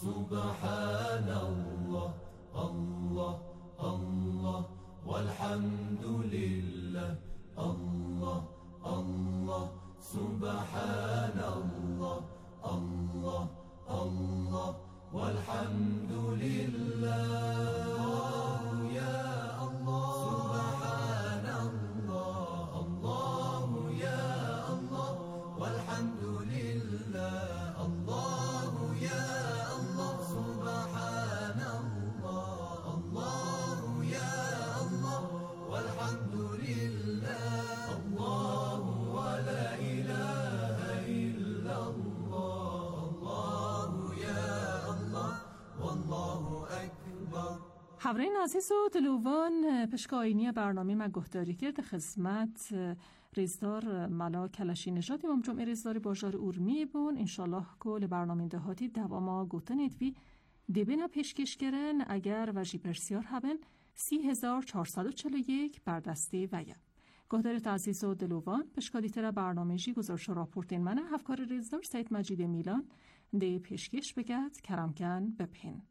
سبحان الله الله الله والحمد لله الله الله سبحان الله الله الله والحمد لله يا الله سبحان الله الله يا الله والحمد لله الله يا الله سبحان الله الله يا الله والحمد لله الله ولا إله إلا الله الله يا الله والله أكبر. حضرین عزیز و دلوان پشکاینی برنامه من گهداری کرد خدمت ریزدار ملا کلشی نژاد امام جمعه ریزداری باجار اورمی بون انشالله کل برنامه دهاتی دواما گوتنید وی دبینا پیشکش کرن اگر وجی پرسیار هبن 3441 بردسته ویا گهدارت عزیز و دلوان پشکادی تر برنامه جی گزارش راپورتین منه هفکار ریزدار سید مجید میلان ده پیشکش بگد کرمکن بپین.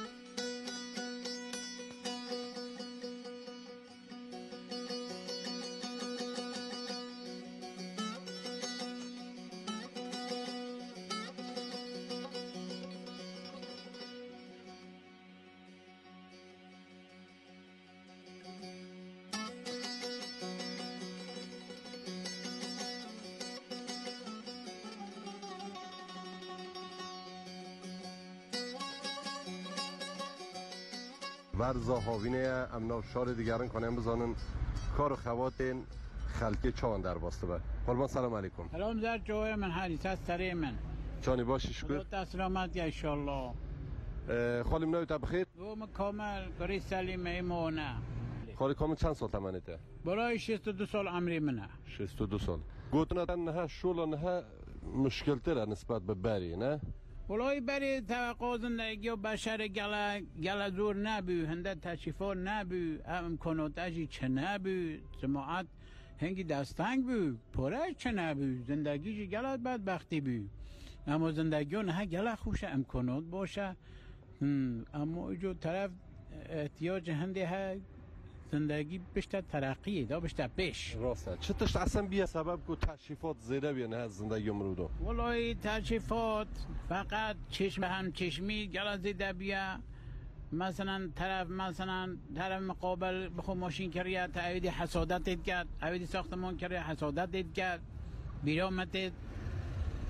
ورزا هاوینه امنا شار دیگران کنیم بزانن کار و خواتین خلقی چان در باسته بر قربان سلام علیکم سلام زر جوه من حدیث از سری من چانی باشی شکر خدا سلامت یا انشالله خالی منوی تا بخیر دوم کامل گری سلیم ایمونه خالی کامل چند سال تمنیته برای 62 سال عمری منه 62 سال گوتنا نه شولا نه مشکل تره نسبت به بری نه ولای بری توقع زندگی و بشر گل زور نبو هنده تشریفات نبو امکانات اجی چه نبو سماعت هنگی دستنگ بو پره چه نبو زندگی جی گلت بدبختی بو اما زندگی نه گل خوش امکانات باشه اما جو طرف احتیاج هنده ها زندگی بیشتر ترقیه دا بیشتر پیش راسته چطورش اصلا بیا سبب کو تشریفات زیده بیا نه زندگی امرودو والله تشریفات فقط چشم هم چشمی گلا زیده بیا مثلا طرف مقابل بخو ماشین کریه تعویدی حسادت کرد تعویدی ساختمان کریه حسادت کرد بیرامت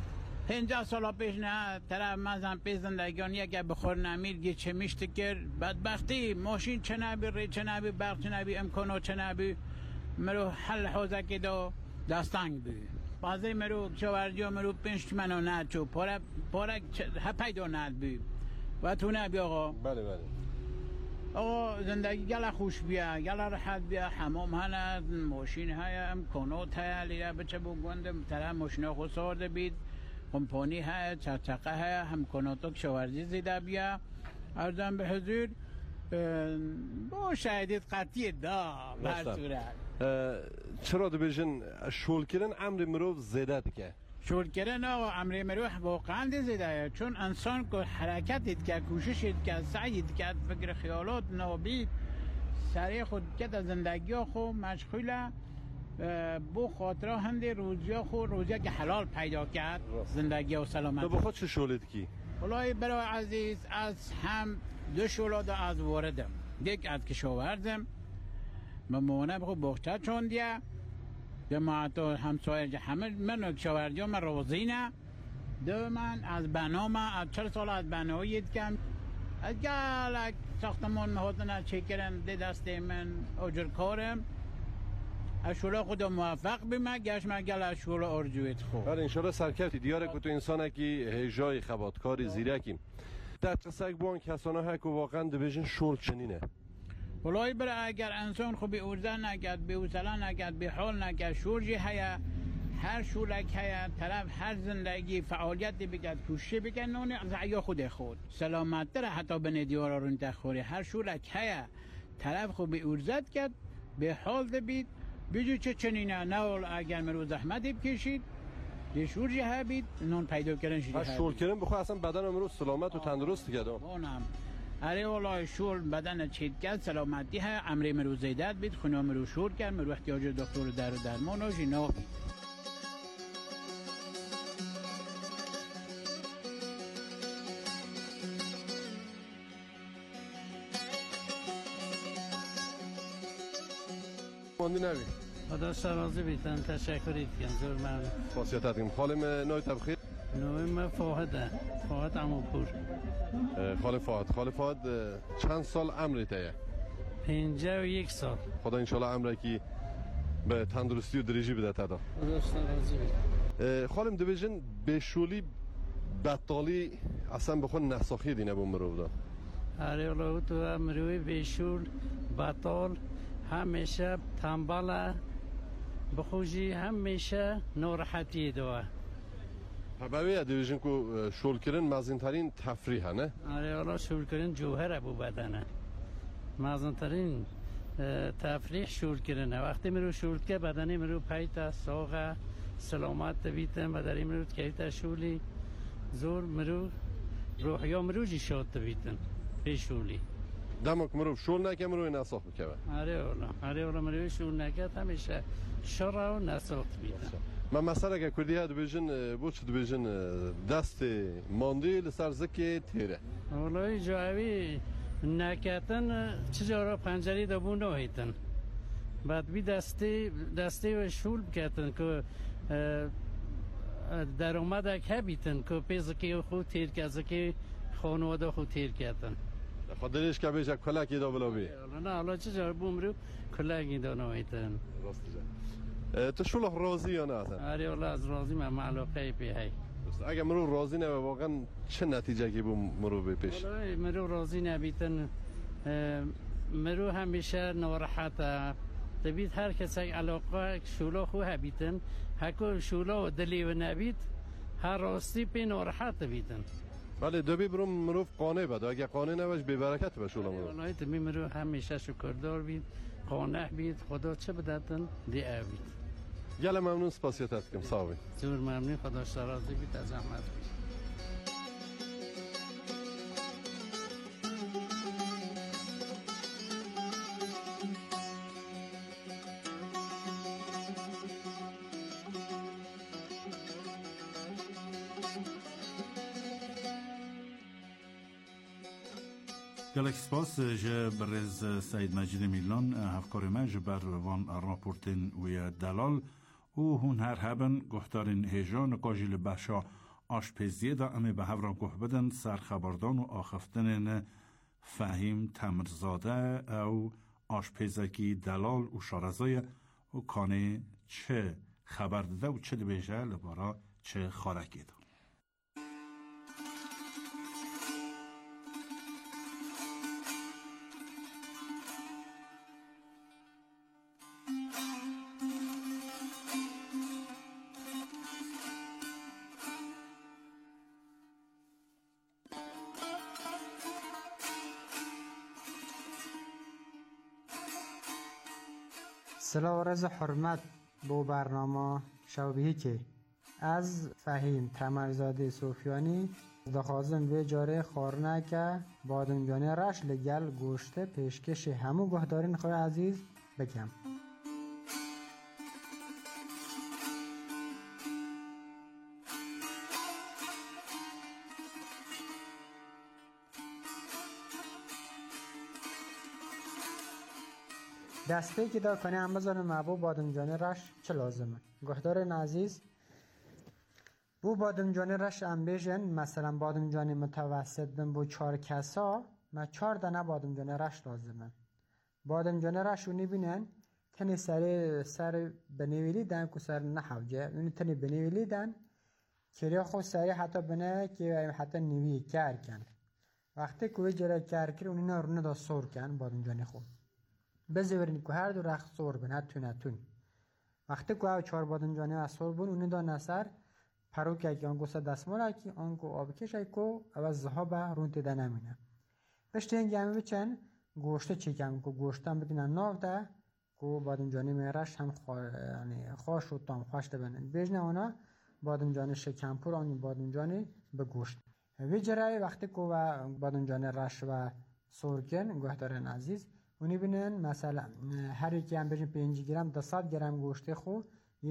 50 سال پیش نه طرف مزن پیش زندگانی اگه بخور نمیر گی چه میشت کرد بدبختی ماشین چه نبی ری چه نبی برق چه نبی امکانو چه نبی مرو حل حوزه که دو داستانگ بی بازی مرو کشاورزی مرو 5 منو نه چو پاره پیدا نه بی و تو نبی آقا. بله بله آقا زندگی گله خوش بیا گله راحت بیا حمام هست ماشین های امکانات های لیره بچه بگوندم طرف ماشین خود سارده بید کمپانی های چرچقه های امکانات کشاورزی زیده بیا ارزم به حضور با شهدید قطعی دا بر صورت چرا دبیجن شول کردن امر مروف زیده دیگه شول کردن آقا امر مروف واقعا زیده چون انسان که حرکت دید که کوشش دید که سعی دید که فکر خیالات نابید سریع خود که زندگی خود مشغوله بو خاطره هنده روزی که حلال پیدا کرد زندگی و سلامت. تو بخواد چه شولید کی؟ والله برای عزیز از هم 2 شولاد از واردم دیگه از کشاورزم ممونه بخو بخته چون دیه جماعت و همسایه همه من کشاورزی من روزینه دو من از بنام از 40 سال از بنایید کم از گلک ساختمان مهاتنه چکرم دی دست من اجر کارم اشولا خدا موفق بیمه گشت من گل اشولا ارجویت خوب بله انشالله سرکرتی دیاره که تو انسان که هجای خباتکاری زیرکیم در قصه بون کسانه ها که واقعا دبیجن شول چنینه ولای برای اگر انسان خوبی ارزه نگد به وصله نگد به حال نگد شورجی هیا هر شولک هیا طرف هر زندگی فعالیتی بگد کوشش بگد نونه زعیا خود سلامت تره حتی به ندیارا رو انتخوری هر شولک هیا طرف خوبی ارزت کرد به حال دبید بیجو چه چنینه نول اگر مرو زحمتی بکشید یه شورجی ها بید نون پیدا کردن شدی ها شول کردن بخواه اصلا بدن مرو سلامت و تندرست کرد اونم اره والله شول بدن چید کرد سلامتی ها امری مرو زیدت بید خونه مرو شور کرد مرو احتیاج دکتر در و درمان و جنا بید ماندی نبی خدا سرازی بیتن تشکرید کن زور من خاصیتت کن خالم نوی تبخیر نوی من فاهد عموپور خال فاهد چند سال عمری تایه 51 سال خدا انشالله عمره که به تندرستی و دریجی بده تدا خدا سرازی بیتن خالم دویژن به شولی بطالی اصلا بخون نساخی دینه بون مرو دا اره الله تو امروی به شول بطال همیشه تنباله بخوشی همیشه ناراحتی دوا حباوی دیویژن که شول کردن مزین ترین تفریحه نه؟ آره والا شول کردن جوهر ابو بدنه مزین ترین تفریح شول کردنه وقتی مرو شول که بدنی مرو پیتا ساقه سلامت بیتن بدنی مرو که شولی زور مرو روحیا مرو جی شاد بیتن به شولی دمک مرو شول نکه مرو نساخ بکنه آره والا مرو شول نکه همیشه شرع و نساخ بیتن من مثلا که کردی ها دویژن بود دویژن دست ماندی لسر زکی تیره والله جایی نکتن چجورا پنجری دبو نهیتن بعد بی دستی و شول بکتن که در اومده که بیتن که پیزکی خود تیر که خانواده خود تیر کردن خاطرش که بیش کلاکی دا بلابی نه حالا چجور بومرو کلاکی دا نهیتن تو شوله راضی یا نه اصلا؟ آره والله از راضی من علاقه پی هی اگه مرو راضی نه واقعا چه نتیجه کی بو مرو به پیش؟ والله مرو راضی نبیتن مرو همیشه ناراحته تبید هر کسی علاقه شوله خو هبیتن هکو شوله و دلی و نبید هر راستی پی ناراحت بیتن بله دوبی برو مرو قانع بده اگه قانع نباش بی برکت به شوله مرو والله تمی مرو همیشه شکردار بید قانع بید خدا چه بدتن دی اوید گله ممنون سپاسیتت کم ساوی زور ممنون خدا شرازی بید از زحمت بید گلک سپاس جه برز سید مجید میلان هفکار ما جبر وان راپورتین وی دلال و هون هر هبن گفتارین هیجان قاجل بشا آشپزی دا امی به هفرا گوه بدن سرخبردان و آخفتن فهیم تمرزاده او آشپزکی دلال و شارزای و کانه چه خبر داده و چه دبیجه لبارا چه خارکی دا. سلام و عرض حرمت با برنامه شبیه که از فهیم تمرزاده صوفیانی دخوازم به جاره خورنه که بادمجانی رش لگل گوشته پیشکش همو گهدارین خواه عزیز بگم. دسته که دا کنه هم بزنم ابو بادمجانی رش چه لازمه؟ گهدارین عزیز بو بادمجانی رش هم بیشن مثلا بادمجانی متوسط بن بو 4 کسا ما 4 دانه بادمجانی رش لازمه. بادمجانی رش اونی بینن تنی سر بنویلی دن که سر نحوجه اونی تنی بنویلی دن کریا خود سری حتی بنه که حتی نوی کر کن وقتی که جره کر کر اونی نرونه دا سور کن بادمجانی خود بزورین که هر دو رخت سور بن هتون وقتی که او 4 بادمجانی از سور بن اونی دا نصر پروک که آنگو سه دستمال که آنگو آبکش که او زهاب رونت ده نمینه پشت این گمه بچن گوشته چیکم که گوشته هم بدینن ناو ده که بادمجانی میرش هم خوش و تام خوش ده بنن بیجنه اونا بادمجانی شکمپور آنی بادمجانی به گوشت وی جرای وقتی که بادمجانی رش و سورکن گوهدارن عزیز اونی بینن مثلا هر یکی هم بجن 5 گرم تا 100 گرم گوشته خو یه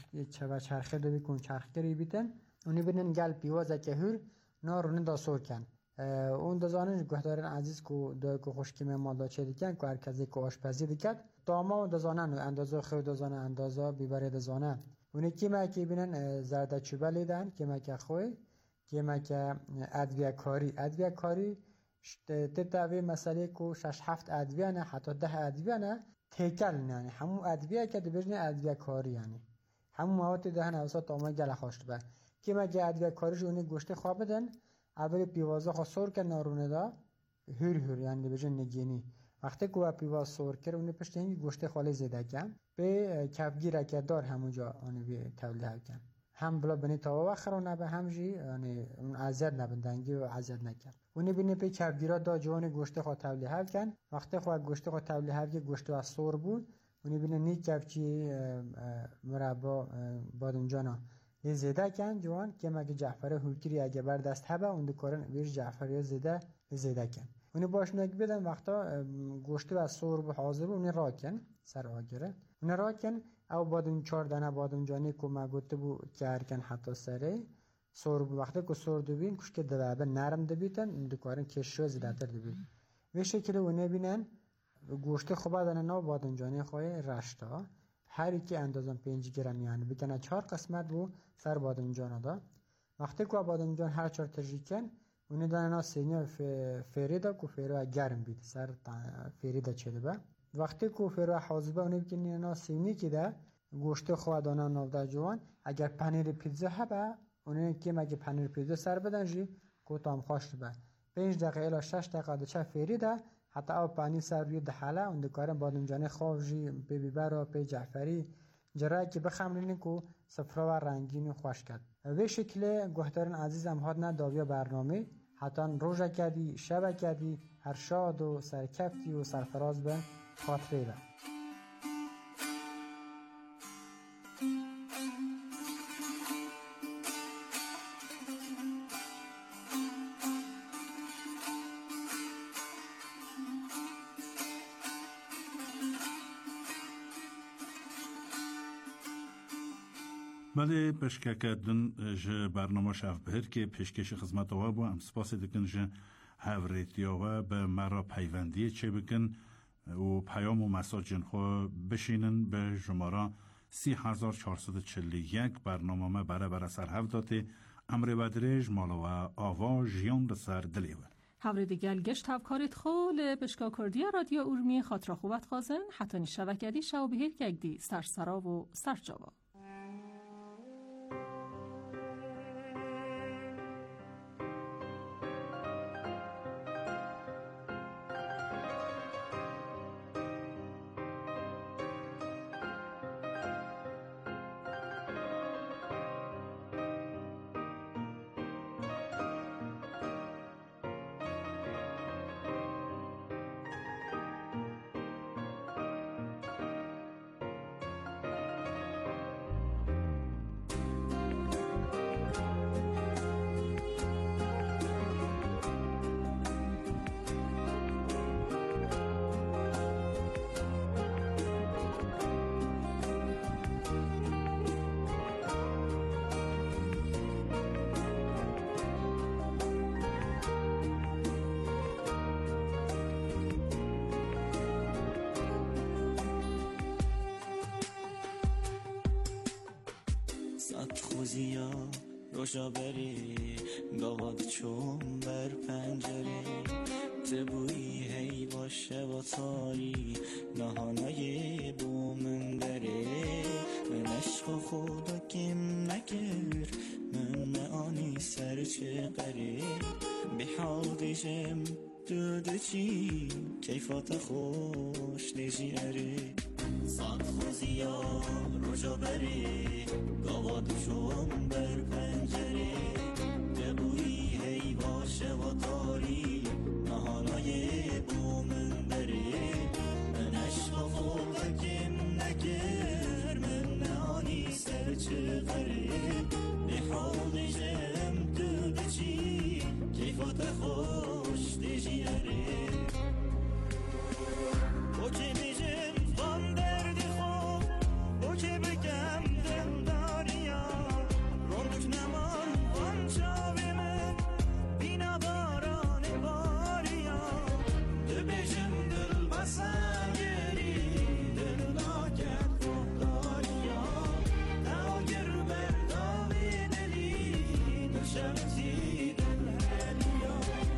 چرخه دوی کن چرخگری بیتن اونی بینن گل پیوازه که هر نارونه دا سور کن اون دزانش گوهدارن عزیز که دوی که خوشکیمه مالا چه دیکن که هر کسی که آشپزی دیکد داما دزانن اندازه خود دزانه اندازه بیبره دزانه اونی کیمه که بینن زرده چوبه لیدن کیمه که خوی کیمه که ادویه کاری تتاوی مسئله که 6-7 ادویه نه حتی 10 ادویه نه تیکل نه همون ادویه که دبیرنه ادویه کاری یعنی همون مواد دهن اوسط تامه گله خوشت به که مگه ادویه کاریش اونی گوشته خواه بدن اول پیوازه خواه سور که نارونه دا هور یعنی دبیرن نگینی وقتی که پیواز سور کرد اونی پشت هنگی گوشته خالی زیده کن به کفگیره که دار همونجا اونی بی تولیه کن هم بلا بنی تاوا وخرانه به همجی یعنی اون عزت نبندنگی و عزت نکرد اونی بینه پی کفگیرات دا جوان گوشته خواه تولیه کن وقتی خواه گوشته خواه تولیه که گوشته از سور بود اونی بینه نی کفچی مربا بادمجانا یه زیده کن جوان که مگه جعفر هولکری اگه بر دست هبه اون دکارن ویش جعفر زیده کن اونی باش نگ بدن وقتا گوشته از سور به حاضر اونی را کن سر آگره اونی را کن او بادم 4 دانه بادمجانی که ما گفته بود که هرکن حتی سره سور وقتی که سور دوبین کش که دوابه نرم دوبیتن این دکارن کشو زیده تر دوبین به شکل اونه بینن گوشته خوبه دانه نو بادمجانی خواه رشتا هر یکی اندازم 5 گرم یعنی بکنه 4 قسمت بو سر بادمجان دا وقتی که بادمجان هر 4 تجیکن اونی دانه نا سینه فریده که فریده گرم بید سر فریده چیده با وقتی که فریده حاضبه اونی بکنی نا سینه که ده گوشته خواه دانه نو جوان اگر پنیر پیتزا هبه اونی که مگه پنیر پیتزا سر بدن جی که تام خوشت به 5 دقیقه الا 6 دقیقه ده چه فریده حتی او پانی سر روی دحاله اون دکارن بادمجانی خواه جی پی بیبر و پی جعفری جرایی که بخمرینی که صفرا و رنگین خوش کرد به شکل گوهدارن عزیزم هاد نه داویا برنامه حتی روژه کردی شبه کردی هر شاد و سرکفتی و سرفراز به خاطره به بله پشککردن جه برنامه شف بهر که پیشکش خدمت آوا با هم سپاس دکن جه هفریتی آوا به مرا پیوندی چه بکن و پیام و مساجن خو بشینن به جمارا 3441 برنامه ما برای سر هفت داته امر بدرج مالا و آواز جیان بسر دلیوه. هفره دیگل گشت هفکارت خول بشکا کردی رادیو اورمی خاطر خوبت خازن حتی نشوکدی شو بهیر گگدی سرسرا و سرجاوا. خوزیا روشا بری گاواد چون بر پنجره تبوی هی باشه و تاری نهانای بومن داره من عشق خدا کم نکر من آنی سر چه قره بحال دیجم دود چی کیفات خوش دیجی اره صد خوزیا روشا بری گاوادشون بر پنجره دبویی هی باشه و تاری نهانای بومن بره من عشق خود کم نگر من نهانی سر چه غره بحال دیجم دود چی کیفات خوش دیجی اره او که بیجم فان درد خوب او که بگم دل داریا روندک نمان وان چاوی من بینا باران باریا دو بیجم دل بسن گری دل ناکت خوب داریا ناگر برداوی دلی نشمتی دل هلیا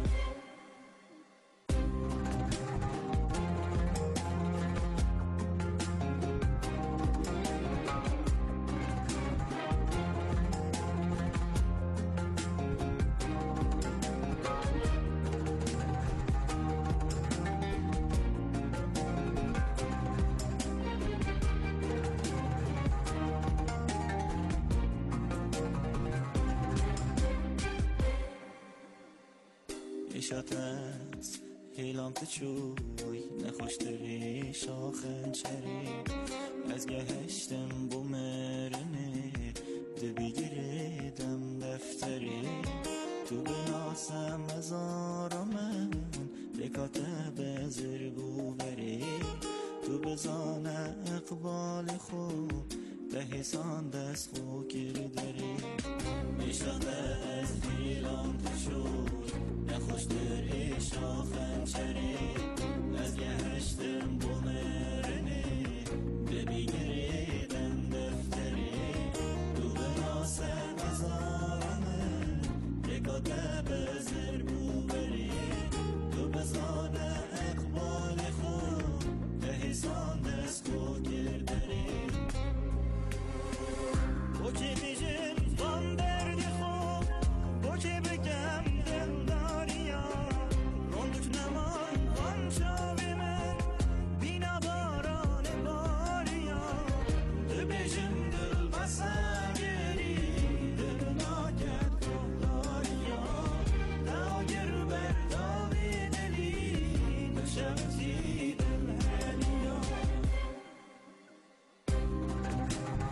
شاتت هیلام تچوی نخوش دری شاخن چری از گهشتم بو مرنه دبیگیردم دفتری تو بناسم مزارمن بکاتب زرگو بری تو بزان اقبال خود دهیسان دست خو کردری میشد از هیلام تچوی نخوش در شاخن چری از گهشتم بومرنه ببیگری